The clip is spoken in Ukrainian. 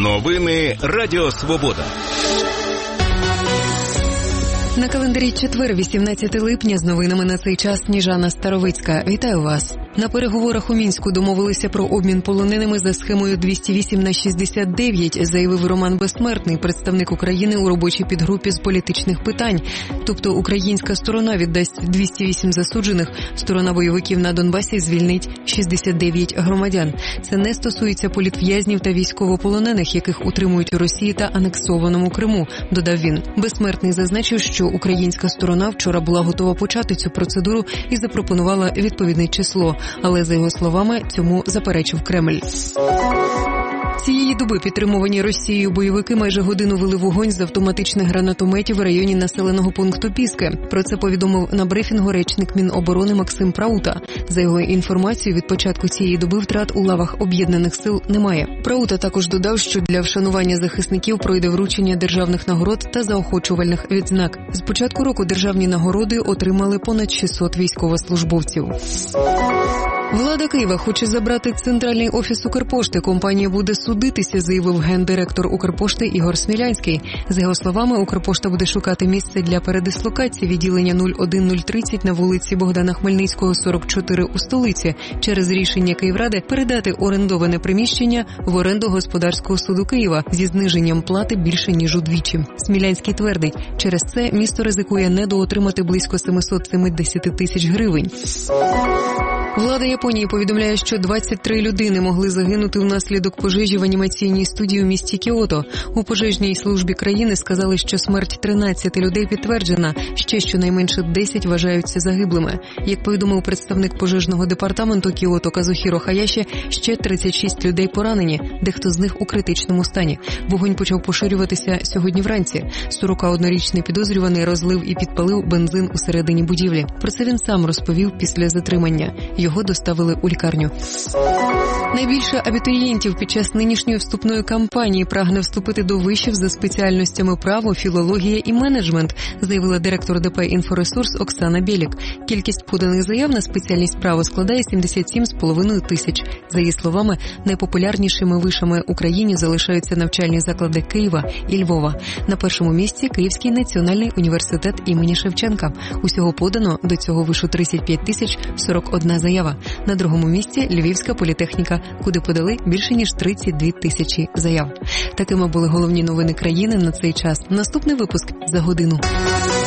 Новини Радіо Свобода. На календарі четвер, 18 липня, з новинами на цей час Сніжана Старовицька. Вітаю вас. На переговорах у Мінську домовилися про обмін полоненими за схемою 208/69, заявив Роман Безсмертний, представник України у робочій підгрупі з політичних питань. Тобто українська сторона віддасть 208 засуджених, сторона бойовиків на Донбасі звільнить 69 громадян. Це не стосується політв'язнів та військовополонених, яких утримують у Росії та анексованому Криму, додав він. Безсмертний зазначив, що українська сторона вчора була готова почати цю процедуру і запропонувала відповідне число. Але, за його словами, цьому заперечив Кремль. Цієї доби підтримувані Росією бойовики майже годину вели вогонь з автоматичних гранатометів в районі населеного пункту Піски. Про це повідомив на брифінгу речник Міноборони Максим Праута. За його інформацією, від початку цієї доби втрат у лавах Об'єднаних сил немає. Праута також додав, що для вшанування захисників пройде вручення державних нагород та заохочувальних відзнак. З початку року державні нагороди отримали понад 600 військовослужбовців. Влада Києва хоче забрати центральний офіс Укрпошти. Компанія буде судитися, заявив гендиректор Укрпошти Ігор Смілянський. За його словами, Укрпошта буде шукати місце для передислокації відділення 01030 на вулиці Богдана Хмельницького, 44 у столиці. Через рішення Київради передати орендоване приміщення в оренду Господарського суду Києва зі зниженням плати більше ніж удвічі. Смілянський твердить, через це місто ризикує недоотримати близько 770 тисяч гривень. Влада Японії повідомляє, що 23 людини могли загинути внаслідок пожежі в анімаційній студії у місті Кіото. У пожежній службі країни сказали, що смерть 13 людей підтверджена, ще щонайменше 10 вважаються загиблими. Як повідомив представник пожежного департаменту Кіото Казухіро Хаяші, ще 36 людей поранені, дехто з них у критичному стані. Вогонь почав поширюватися сьогодні вранці. 41-річний підозрюваний розлив і підпалив бензин усередині будівлі. Про це він сам розповів після затримання. Його доставили у лікарню. Найбільше абітурієнтів під час нинішньої вступної кампанії прагне вступити до вишів за спеціальностями право, філологія і менеджмент, заявила директор ДП «Інфоресурс» Оксана Білік. Кількість поданих заяв на спеціальність право складає 77,5 тисяч. За її словами, найпопулярнішими вишами Україні залишаються навчальні заклади Києва і Львова. На першому місці Київський національний університет імені Шевченка. Усього подано до цього вишу 35 тисяч 41 заява. На другому місці Львівська політехніка, куди подали більше ніж 32 тисячі заяв. Такими були головні новини країни на цей час. Наступний випуск за годину.